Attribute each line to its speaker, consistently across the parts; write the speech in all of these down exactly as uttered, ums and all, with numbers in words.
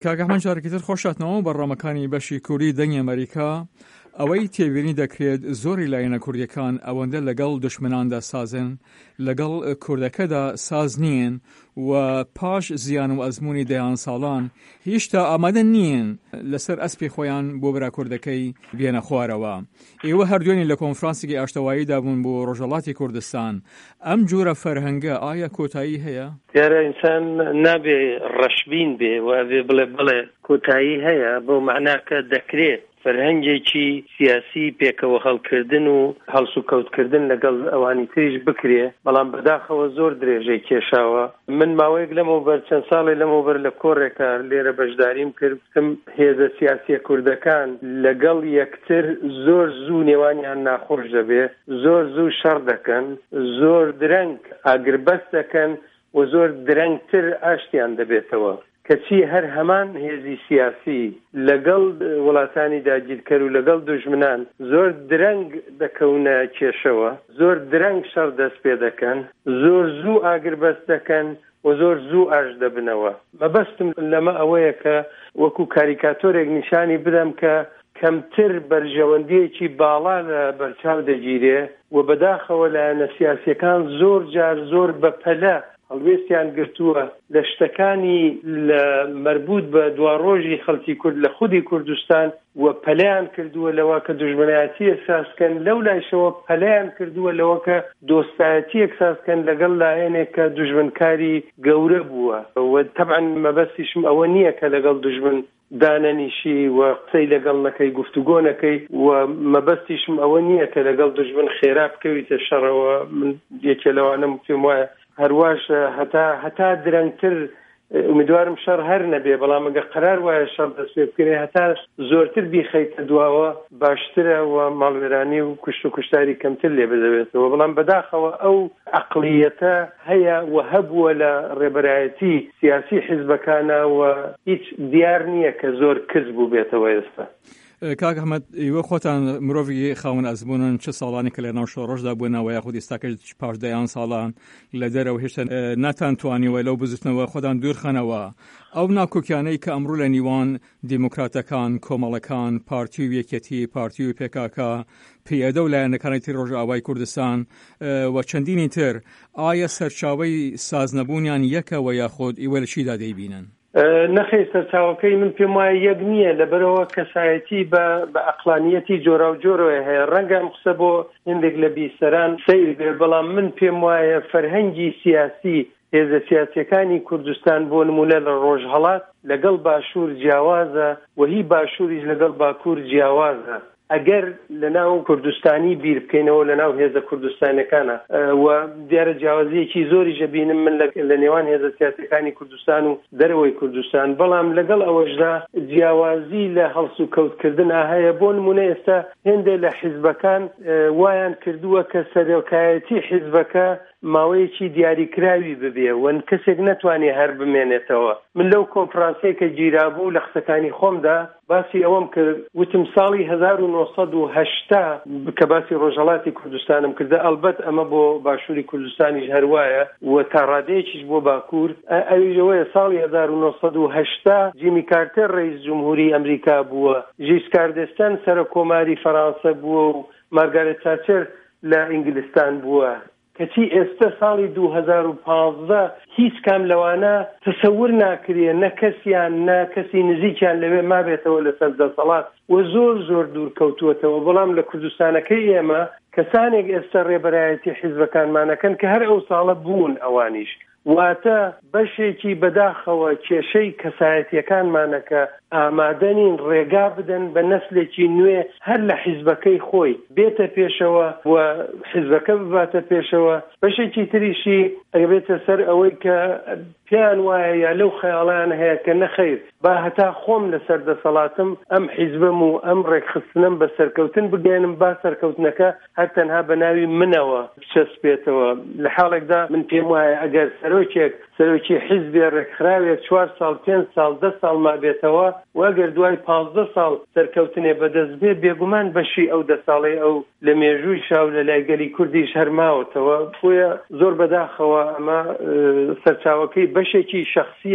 Speaker 1: کاکەحمەد جارێکی تر خۆشاتنەوە بەڕامەکانی بەشی کوردی دەنگی ئەمریکا ئەوەی تێبینی دەکرێت زۆری لایەنە کوردیەکان ئەوەندە لەگەڵ دشمناندا سازن لەگەڵ کوردەکەدا ساز نیین و پاش زیان و ئەزموونی دەیان ساڵان هیچ تا ئامادە نیین لەسەر ئەسپی خۆیان بۆ برا کوردەکەی بێنە خوارەوە. ئێوە هەردوێنی لە کۆنفرانسێکی ئاشتەواییدا بوون بۆ ڕۆژهەڵاتی کوردستان. ئەم جۆرە فەرهەنگە ئایا کۆتایی هەیە؟
Speaker 2: دیارە ئینسان نابێ ڕەشبین بێ و ئەوێ بڵێ بڵێ کۆتایی هەیە بۆ معناکە دەکرێت فەرهەنگێکی سیاسی پێکەوە هەڵکردن و هەڵس و کەوتکردن لەگەڵ ئەوانی تریش بکرێ، بەڵام بەداخەوە زۆر درێژەی کێشاوە. من ماوەیەک لەمەوبەر چەند ساڵی لەمەوبەر لە کۆڕێکە لێرە بەشداریم کردم هێزە سیاسیە کوردەکان لەگەڵ یەکتر زۆر زوو نێوانیان ناخۆش دەبێ، زۆر زوو شەڕ دەکەن، زۆر درەنگ ئاگربەست دەکەن و زۆر درەنگتر ئاشتیان دەبێتەوە. کەچی هەر هەمان هێزی سیاسی لەگەڵ وڵاتانی داگیرکەر و لەگەڵ دژمنان زۆر درەنگ دەکەونە کێشەوە، زۆر درەنگ شەڕ دەست پێ دەکەن، زۆر زوو ئاگربەست دەکەن و زۆر زوو ئاش دەبنەوە. مەبەستم لەمە ئەوەیە کە وەکو کاریکاتۆرێک نیشانی بدەم کە کەمتر بەرژەوەندیەکی باڵا لە بەرچاو دەگیرێ و بەداخەوە لایەنە سیاسیەکان زۆر جار زۆر بەپەلە هەڵوێستیان گرتووە لە شتەکانی لە مربوط بە دواڕۆژی خەڵکی کورد لە خودی کوردستان و پەلەیان کردووە لەوە کە دژمنایەتی ئەساسکەن، لەو لایشەوە پەلەیان کردووە لەوە کە دۆستایەتی ئەساسکەن لەگەڵ لایەنێک کە دژمنکاری گەورە بووە و تەبعاً مەبەستیشم ئەوە نییە کە لەگەڵ دژمن دانەنیشی و قسەی لەگەڵ نەکەی گفتوگۆ نەکەی و مەبەستیشم ئەوە نییە کە لەگەڵ دژمن خێرا بکەویتە شەڕەوە. من یەکێ لەوانم پێم وایە هەرواش هەتا هەتا درەنگتر امیدوارم شەڕ هەر نەبێ، بەڵام ئەگە قەرار وایە شەڕ دەست پێ بکرێ هەتا زۆرتر بیخەیتە دواوە باشترە و ماڵوێرانی و کوشت و کوشتاری کەمتر لێ بدەبێتەوە. بەڵام بەداخەوە ئەو عەقڵیەتە هەیە و هەبووە لە ڕێبەرایەتی سیاسی حیزبەکانە و هیچ دیار نییە کە زۆر کەس بوو بێتەوە ئێستا.
Speaker 1: کاک ئەحمەد، ئێوە خۆتان مرۆڤی خاوەن ئەزموونن، چه ساڵانی کە لە ناو شۆڕۆژدا بوونەوە یاخود ئێستاکە پاش دەیان ساڵان لە دەرەوە هێشتا ناتان توانیوە لەو بزوتنەوە خۆتان دوورخەنەوە. ئەو ناکۆکیانەی کە ئەمڕۆ لە نیوان دیموکراتەکان، کۆمەڵەکان، پارتی و یەکێتی، پارتی و پێکاکە، پێدە و لایەنەکانێتی ڕۆژئاوای کوردستان و چەندینی تر، ئایا سەرچاوەی سازنەبوونیان یەکەوە یاخود ئێوە لە چیدا دەیبینن؟
Speaker 2: نەخێ سەرچاوەکەی من پێم وایە یەک نییە، لەبەرەوە کەسایەتی بە عەقلانیەتی جۆرا و جۆرەوە هەیە. ڕەنگە ئەم قسە بۆ هێندێک لە بیسەران سەیر بێ، بەڵام من پێم وایە فەرهەنگی سیاسی هێزە سیاسیەکانی کوردستان بۆ نمونە لە ڕۆژهەڵات لەگەڵ باشوور جیاوازە و هی باشووریش لەگەڵ باکوور جیاوازە. ئەگەر لە ناو کوردستانی بیر بکەینەوە لە ناو هێزە کوردستانەکانە و دیارە جیاوازیەکی زۆری ژەبینم من لە نێوان هێزە سیاسیەکانی کوردستان و دەرەوەی کوردستان، بەڵام لەگەڵ ئەوەشدا جیاوازی لە هەڵس و کەوتکردنا هەیە. بۆ نمونە ئێستا هێندێک لە حیزبەکان وایان کردووە کە سەرۆکایەتی حیزبەکە ماوەیەکی دیاریکراوی ببێ و کەسێک نەتوانێ هەر بمێنێتەوە. من لەو کۆنفرانسەی کە گیرابوو لە قسەکانی خۆمدا باسی ئەوەم کرد، وتم ساڵی هەزار و نۆ سەد و هەشتا کە باسی ڕۆژهەڵاتی کوردستانم کردە، ئەلبەت ئەمە بۆ باشووری کوردستانیش هەروایە و تا ڕادەیەکیش بۆ باکوور. ئەویژەوەیە ساڵی هەزار و نۆ سەد و هەشتا جیمی کارتەر ڕئیس جمهوری ئەمریکا بووە، ژیسکار دێستەن سەرۆکۆماری فەرانسە بووە و مارگارێت تاچەر لە ئینگلیستان بووە. کەچی ئێستا ساڵی دوو هەزار و پانزدە هیچ کام لەوانە تەسەور ناکرێ، نە کەسیان نە کەسی نزیکیان لەوێ مابێتەوە لەسەر دەسەڵات و زۆر زۆر دوور کەوتووەتەوە. بەڵام لە کوردستانەکەی ئێمە کەسانێک ئێستا ڕێبەرایەتی حیزبەکانمانەکەن کە هەر ئەو ساڵە بوون ئەوانیش، واتە بەشێکی بەداخەوە کێشەی کەسایەتیەکانمانەکە ئامادەنین ڕێگا بدەن بە نەسلێکی نوێ هەر لە حیزبەکەی خۆی بێتە پێشەوە و حیزبەکە بباتە پێشەوە. بەشێکی تریشی ئەگەبێتە سەر ئەوەی کە پێیان وایە یا لەو خەیاڵیان هەیە کە نەخەیر با هەتا خۆم لەسەر دەسەڵاتم ئەم حیزبم و ئەم ڕێکخستنم بە سەرکەوتن بگەێنم، با سەرکەوتنەکە هەر تەنها بە ناوی منەوە بچەسپێتەوە. لە حاڵێکدا من پێم وایە ئەگەر سەرۆکێک سەرۆکی حیزبێ ڕێکخراوێک چوار ساڵ پێنج ساڵ دە ساڵ مابێتەوە و ئەگەر دوای پانزدە ساڵ سەرکەوتنێ بەدەست بێ، بێگومان بەشی ئەو دە ساڵی ئەو لە مێژووی شاو لە لای گەلی کوردیش هەرماوەتەوە. بۆیە زۆر بەداخەوە ئەمە سەرچاوەکەی بەشێکی شەخصیە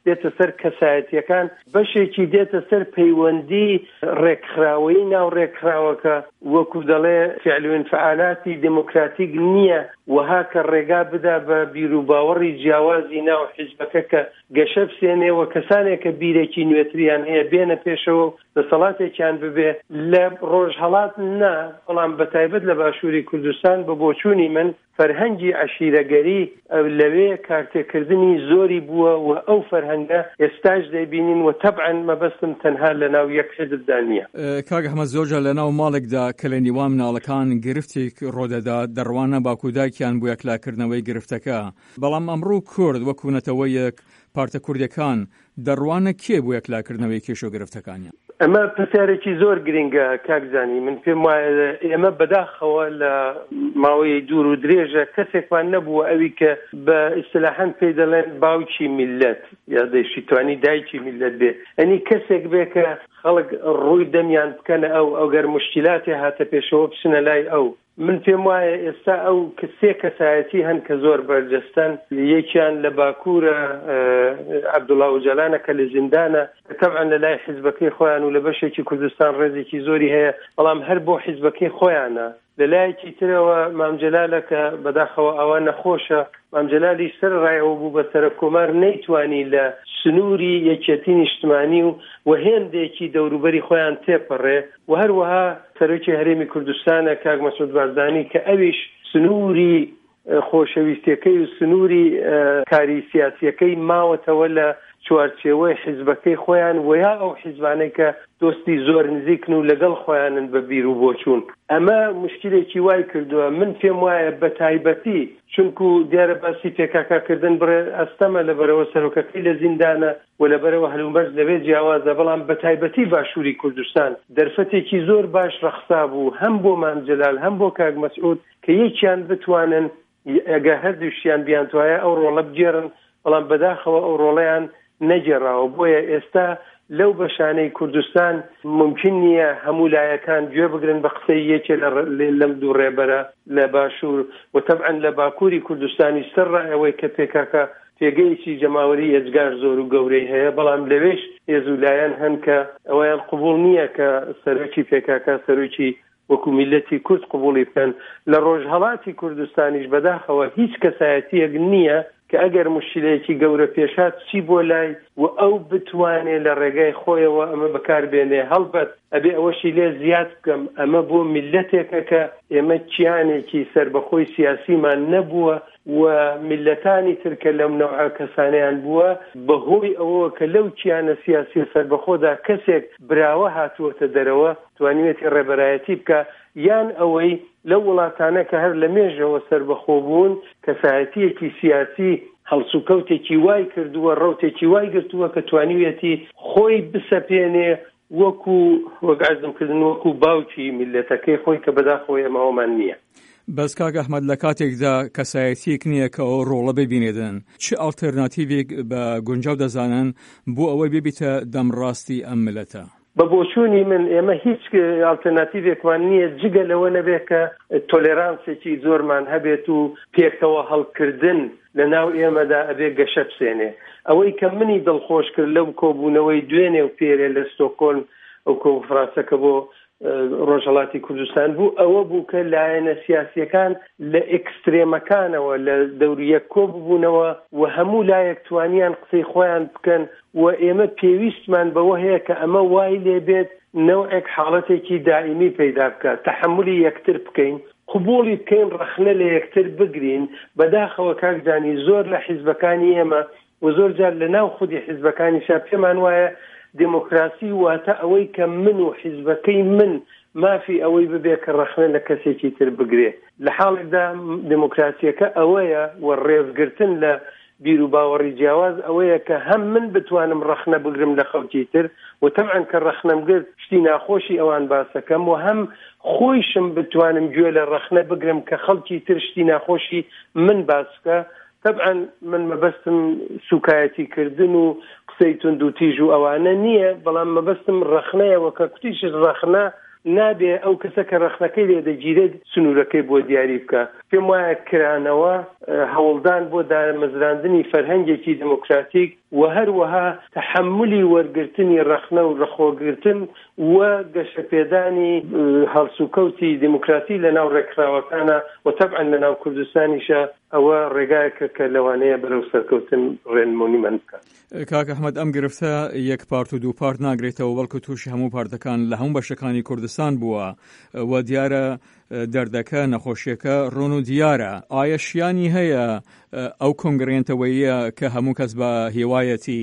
Speaker 2: دێتە سەر کەسایەتیەکان بەشێکی دێتە سەر پەیوەندی ڕێکخراوەی ناو ڕێکخراوەکە وەکو دەڵێ فعل و انفعالاتی دموکراتیک نییە وها کە ڕێگا بدا بە بیر و باوەڕی جیاوازی ناو حیزبەکە کە گەشە بسێنێەوە کەسانێک کە بیرێکی نوێتریان هەیە بێنە پێشەوە دەسەڵاتێکیان ببێ لە ڕۆژهەڵات نا بەڵام بەتایبەت لە باشووری کوردستان بە بۆچوونی من فەرهەنگی عەشیرەگەری لەوێ کارتێکردنی زۆری بووە و ئەو فەرهەنگە ئێستاش دەیبینین و تەبعاً مەبەستم تەنها لەناو یەک حیزبدا نییە.
Speaker 1: کاک ئەحمەد زۆرجار لەناو ماڵێکدا کە لە نیوان مناڵەکان گرفتێک ڕۆدەدا دەڕوانە باکوداکیان بۆ یەکلاکردنەوەی گرفتەکە بەڵام ئەمڕۆ کورد وەکو نەتەوەیەک پارتە کوردیەکان دەڕوانە کێ بۆ یەکلاکردنەوەی کێشە و گرفتەکانیان؟
Speaker 2: ئەمە پرسیارێکی زۆر گرنگە کاکزانی من پێم وایە ئێمە بەداخەوە لە ماوەی دوور و درێژە کەسێکمان نەبووە ئەوی کە بە ئیستلاحەن پێی دەڵێن باوکی میلەت یا دەیشتوانی دایکی میلەت بێ ئەنی کەسێک بێ کە خەڵک ڕووی دەمیان بکەنە ئەو ئەوگەر مشکلاتی هاتە پێشەوە بچنە لای ئەو من پێم وایە ئێستا ئەو کەسێ کەسایەتی هەن کە زۆر بەرجەستن یەکیان لە باکوورە عەبدوڵڵا ئۆجەلانە کە لە زیندانە تەبعاً لە لای حیزبەکەی خۆیان و لە بەشێکی کوردستان ڕێزێکی زۆری هەیە بەڵام هەر بۆ حیزبەکەی خۆیانە لە لایەکی ترەوە مامجەلالە کە بەداخەوە ئەوە نەخۆشە مامجەلالی سەر ڕایەوە بوو بە سەرکۆمار نەیتوانی لە سنووری یەکێتی نیشتمانی و وهێندێکی دەوروبەری خۆیان تێپەڕێ و هەروەها سەرۆکی هەرێمی کوردستانە کاک مەسعود بارزانی کە ئەویش سنووری خۆشەویستیەکەی و سنووری کاری سیاسیەکەی ماوەتەوە لە چوارچێوەی حیزبەکەی خۆیان ویا ئەو حیزبانەی کە دۆستی زۆر نزیکن و لەگەڵ خۆیانن بە بیر و بۆچوون ئەمە مشکلێکی وای کردووە من پێم وایە بە تایبەتی چونکو دیارە باسی پێکاکاکردن بڕێ ئەستەمە لەبەرەوە سەرۆکەکەی لە زیندانە و لەبەرەوە هەلومەرج لەبێت جیاوازە بەڵام بە تایبەتی باشووری کوردستان دەرفەتێکی زۆر باش ڕەخسا بوو هەم بۆ مامجەلال هەم بۆ کاک مەسعود کە یەکیان بتوانن ئەگە هەردووشیان بیانتوایە ئەو ڕۆڵە بگێڕن بەڵام بەداخەوە ئەو ڕۆڵەیان نەجێڕاوە بۆیە ئێستا لەو بەشانەی کوردستان ممکن نییە هەموو لایەکان گوێ بگرن بە قسەی یەکێ لەم دوو ڕێبەرە لە باشوور و تەبعاً لە باکووری کوردستانی سەر ڕایەوەی کە پێکاکە پێگەیەکی جەماوەری ئەجگار زۆر و گەورەی هەیە بەڵام لەوێش هێزولایەن هەن کە ئەویان قبول نییە کە سەرۆکی پێکاکە سەرۆکی وەکو میلەتی کورد قبولی بکەن لە ڕۆژهەڵاتی کوردستانیش بەداخەوە هیچ کەسایەتیەک نییە کە ئەگەر مشکلەیەکی گەورە پێشات چی بۆ لای و ئەو بتوانێت لە ڕێگای خۆیەوە ئەمە بەکاربێنێ هەڵبەت ئەبێ ئەوەشی لێ زیاد بکەم ئەمە بۆ میلەتێکە کە ئێمە کیانێکی سربەخۆی سیاسیمان نەبووە و میلەتانی ترکە لەم نەوعە کەسانیان بووە بەهۆی ئەوە کە لەو کیانە سیاسی سربەخۆدا کەسێک براوە هاتووەتە دەرەوە توانیوێتی ڕێبەرایەتی بکە یان ئەوەی لەو وڵاتانە کە هەر لە مێژەوە سربەخۆ بوون کەسایەتیەکی سیاسی هەڵسوکەوتێکی وای کردووە ڕەوتێکی وای گرتووە کە توانیوێتی خۆی بسەپێنێ وەکو وەگازمکردن وەکو باوکی میلەتەکەی خۆی کە بەداخەوە ئەمەوەمان نییە.
Speaker 1: بەس کاک ئەحمەد لە کاتێکدا کەسایەتیەک نییە کە ئەو ڕۆڵە ببینێدن چ ئالتەرناتیڤێک بە گونجاو دەزانن بۆ ئەوەی ببیتە دەمڕاستی ئەم میلەتە؟
Speaker 2: بە بۆچوونی من ئێمە هیچ ئالتەرناتیڤێکمان نییە جگە لەوە نەبێت کە تۆلێرانسێکی زۆرمان هەبێت و پێکەوە هەڵکردن لە ناو ئێمەدا ئەبێ گەشە بسێنێ ئەوەی کە منی دڵخۆش کرد لەو کۆبوونەوەی دوێنێ و پێرێ لە ستۆکۆلم ئەو کۆنفرانسەکە بۆ ڕۆژهەڵاتی کوردستان بوو ئەوە بوو کە لایەنە سیاسیەکان لە ئێکسترێمەکانەوە لە دەوریە کۆ ببوونەوە و هەموو لایەک توانیان قسەی خۆیان بکەن و ئێمە پێویستمان بەوە هەیە کە ئەمە وای لێبێت نەوعێک حاڵەتێکی دائیمی پەیدا بکات تەحملی یەکتر بکەین قبولی بکەین ڕەخنە لە یەکتر بگرین بەداخەوە کاکزانی زۆر لە حیزبەکانی ئێمە و زۆر جار لە ناو خودی حیزبەکانیشا پێمان وایە دموکراسی واتە ئەوەی کە من و حیزبەکەی من مافی ئەوەی ببێ کە ڕەخنە لە کەسێکی تر بگرێ لە حاڵێکدا دموکراسیەکە ئەوەیە و ڕێزگرتن لە بیر و باوەڕی جیاواز ئەوەیە کە هەم من بتوانم ڕەخنە بگرم لە خەڵکی تر و تەبعاً کە ڕەخنەم گرت شتی ناخۆشی ئەوان باسەکەم و هەم خۆیشم بتوانم گوێ لە ڕەخنە بگرم کە خەڵکی تر شتی ناخۆشی من باسکە طبعا من مەبەستم سوکایەتی کردن و قسەی تند و تیژ و ئەوانە نییە بەڵام مەبەستم ڕەخنەیەوە کە کوتیش ڕەخنە نابێ ئەو کەسە کە ڕخنەکەی لێ دەگیرێت سنوورەکەی بۆ دیاری بکە. پێم وایە کرانەوە هەوڵدان بۆ دامەزراندنی فەرهەنگێکی دموکراتیک و هەروەها تەحملی وەرگرتنی ڕخنە و ڕخۆگرتن و گەشەپێدانی هەڵسوکەوتی دموکراتی لە ناو ڕێکخراوەکانە و تەبعاً لە ناو کوردستانیشە ئەوە ڕێگایەکە کە لەوانەیە بەرەو سەرکەوتن ڕێنمونیمان بکات.
Speaker 1: کاک ئەحمەد، ئەم گرفتە یەک پارت و دوو پارت ناگرێتەوە، بەڵکو تووشی هەموو پارتەکان لە هەموو بەشەکانی کوردستان بووە و دیارە دەردەکە نەخۆشیەکە ڕۆن و دیارە. ئایا شیانی هەیە ئەو کۆنگرێنتەوەیە کە هەموو کەس بە هێوایەتی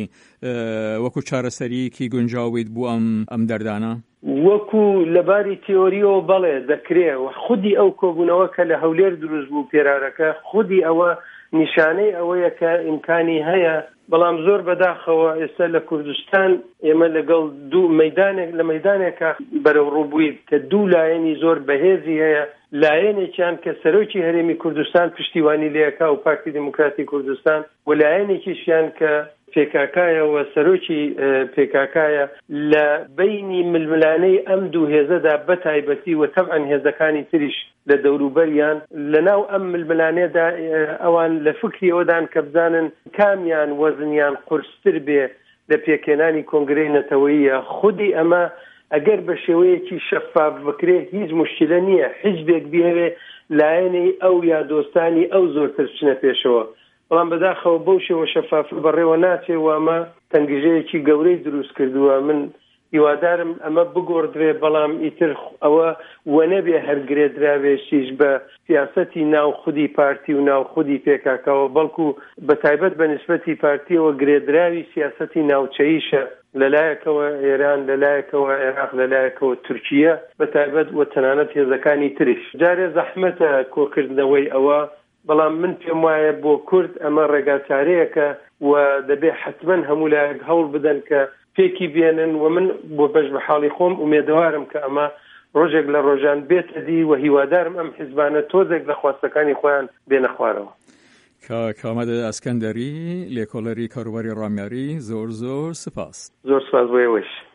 Speaker 1: وەکو چارەسەریکی گونجاویت بوو ئەم ئەم دەردانە؟
Speaker 2: وەکو لەباری تیۆریەوە بەڵێ دەکرێت و خودی ئەو کۆبوونەوە کە لە هەولێر دروست بوو پێرارەکە خودی ئەوە نیشانەی ئەوەیە کە ئیمکانی هەیە، بەڵام زۆر بەداخەوە ئێستا لە کوردستان ئێمە لەگەڵ دوو مەیدانێک لە مەیدانێکە بەرەو ڕووبوویت کە دوو لایەنی زۆر بەهێزی هەیە. لایەنێکیان کە سەرۆکی هەرێمی کوردستان پشتیوانی لێەکە و پارتی دموکراتی کوردستان، و لایەنێکیشیان کە پێکاکایە و سەرۆکی پێکاکایە. لە بینی ململانەی ئەم دوو هێزەدا بەتایبەتی و تەبعاً هێزەکانی تریش لە دەوروبەریان لەناو ئەم ململانێدا ئەوان لە فکری ئەوەدان کە بزانن کامیان وەزنیان قورستر بێ لە پێکێنانی کۆنگرەی نەتەوەییە. خودی ئەمە ئەگەر بە شێوەیەکی شەفاف بکرێ هیچ مشکلە نییە، حیزبێک بێوێ لایەنەی ئەو یا دۆستانی ئەو زۆرتر بچنە پێشەوە، بەڵام بەداخەوە بەو شێوە شەفاف بەڕێوە ناچێ و ئەمە تەنگژەیەکی گەورەی دروست کردووە. من هیوادارم ئەمە بگۆڕدرێ، بەڵام ئیتر ئەوە وە نەبێ هەرگرێدراوێشیش بە سیاسەتی ناو خودی پارتی و ناو خودی پێکاکەوە، بەڵکو بەتایبەت بە نسبەتی پارتیەوە گرێدراوی سیاسەتی ناوچەییشە لەلایەکەوە ئێران، لەلایەکەوە عێراق، لەلایەکەوە تورکیە بەتایبەت و تەنانەت هێزەکانی تریش. جارێ زەحمەتە کۆکردنەوەی ئەوە، بەڵام من پێم وایە بۆ کورد ئەمە ڕێگاچارەیەکە و دەبێ حتمەن هەموو لایەک هەوڵ بدەن کە پێکی بێنن و من بۆ بەش بە حاڵی خۆم ئومێدەوارم کە ئەمە ڕۆژێک لە ڕۆژان بێتە دی و هیوادارم ئەم حیزبانە تۆزێک لە خواستەکانی خۆیان بێنە خوارەوە.
Speaker 1: کاک ئەحمەد ئەسکەندەری، لێکۆڵەری کاروباری ڕامیاری، زۆر زۆر سپاس.
Speaker 2: زۆر سپاس بۆ ئێوەش.